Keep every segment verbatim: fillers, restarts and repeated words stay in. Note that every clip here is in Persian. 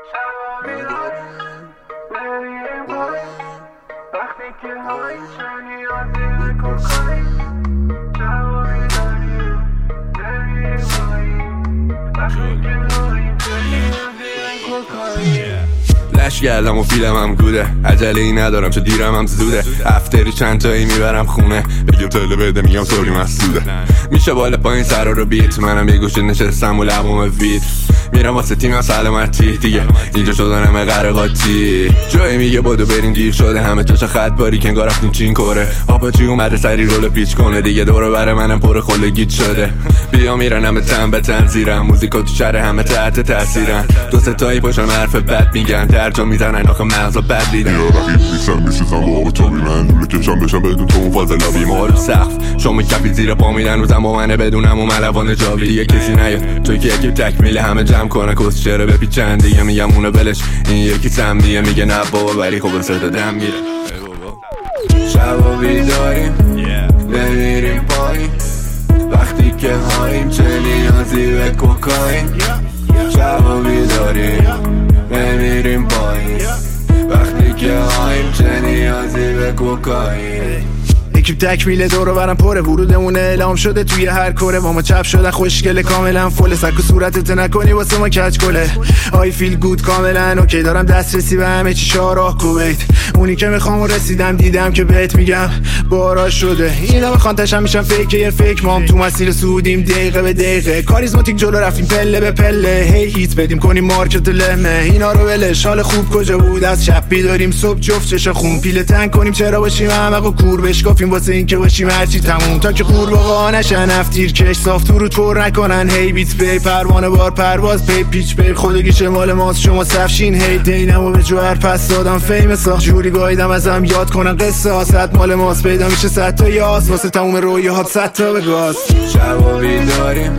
وقتی که هایی چنی آزی کوکایی جوابی داریم بریم پایین وقتی که هایی چنی آزی کوکایی لش گردم و فیلم هم گوده عجله ای ندارم چه دیرم هم زوده افتری چند تایی میبرم خونه بگم تله بده میگم سوری مسئوله میشه بالا پایین سرا رو بیت منم یه گوشه نشستم و لبوم وید میرم واسه تیم سلامتی دیگه اینجا شدن همه قرقاتی جایی میگه بادو برین دیر شده همه چاش خط باری کنگاه رفتیم چین کوره آپا چی اومده سری رول پیچ کنه دیگه دوره بره منم پر خله گیت شده بیا میرن همه تن به تن زیرم موزیکا تو شهر همه تحت تاثیرن دو ستایی پشتم حرف بد میگن درجا میزنن آخه مغزا بد دیدن یا رقیب نیستم میسیزم با آب تابی من دوله کشم بشم بدون تو اون فاز لبی مال سقف شما کپی زیر پا میدن روزم با منه بدونم و ملوان جاوی دیگه کسی نیاد توی که یکی تکمیل همه جمع کنه کس چره بپیچن دیگه میگم اونو بلش این یکی سم دیگه میگه نه بابا ولی خب صدا دم میره شبا بیداریم نمیریم پایین وقتی که هاییم چه نیازی به کوکاین شبا بیداریم نمیریم پایین وقتی که هاییم چه نیازی به کوکاین اکیپ تکمیل دورو برم پره ورودمون اعلام شده توی هر کوره با ما چپ شدن خوشگله کاملا فل سک و صورتت نکنی واسه ما کج کله آی فیل گود کاملا اوکی دارم دسترسی به همه چی شاراه کویت اونی که میخوام رسیدم دیدم که بهت میگم بارا شده اینا بخوان تشم میشن فیک یه فیک مام تو مسیر سودیم دقیقه به دقیقه کاریزماتیک جلو رفتیم پله به پله هی هیت بدیم کنیم مارکت لمه اینا رو ولش حال خوب کجا بود از شب بیداریم صبح جفت چشا خون پیله تنگ کنیم چرا باشیم احمق و کور بشکافیم واسه این که باشیم هرچی تموم تا که قورباغه نشن افتیر کش صاف تو رو تور نکنن هی بیت پی پروانه بار پرواز پی پیچ پی خودگی شمال ماست شما سفشین هی دینمو به جوهر پس دادم فیمسا جوری گایدم ازم یاد کنن قصه ها صد مال ماست پیدا میشه صد تا یاس واسه تموم رویاهات صد تا به گاز شبا بیداریم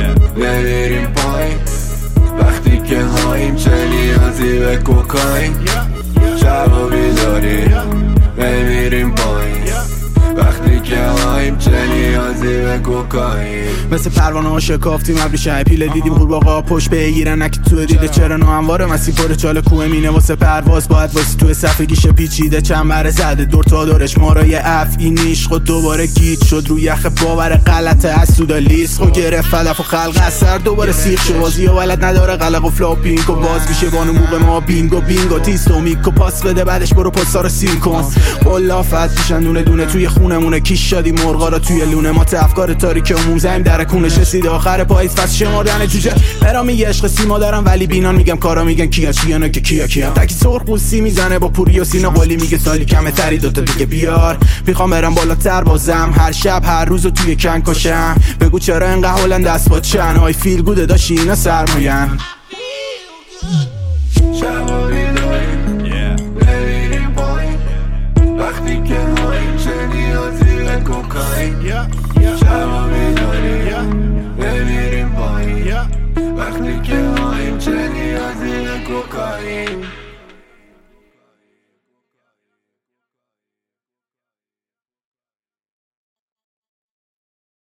نمیریم پایین وقتی که هاییم چه نیازی به کوکاین شبا بیداریم نمیریم پایین وقتی که هاییم چه نیازی به کوکاین مثل پروانه ها شکافتیم ابری شای پیله دیدیم قورباغه‌ها پشت بگیرن نکی تو دیده چرا نو همواره مسیح پر چاله کوه مینه واسه پرواز باید واسه توی صفحه گیشه پیچیده چند بره زده دور تا دورش مارای افعی نیش خود دوباره گیت شد روی یخ باور غلط از سودا لیست خود گرفت فلف و خلق اثر دوباره سیخ شو بازی و ولد نداره قلق و فلاپینگ و باز میشه بانو موقع ما بینگو بینگو تیستو میکو پاس بده بعدش برو پاسا رو سیر کن قلافت میشن دونه دونه توی خونمونه کیش شادی مرغا رو توی لونه ما افکار تاریک عموم زمین در کونش رسید آخر پاییز فصل شمردن جوجه هرا میگه عشق سیما دارم ولی بینان میگم کارا میگن کیا چیانه که کیا کیا تکی سرخ بوسی میزنه با پوری و سینا قلی میگه سالی کمه تری دوتا دیگه بیار میخوام برم بالاتر بازم هر شب هر روزو توی کن کشم بگو چرا اینقدر هولن دست با چن های فیل گوده داشتی اینا سرماین شبا بیداریم نمیریم پایین وقتی که هاییم چه نیازی به کوکاین شبا بیداریم نمیریم پایین وقتی که هاییم چه نیازی به کوکاین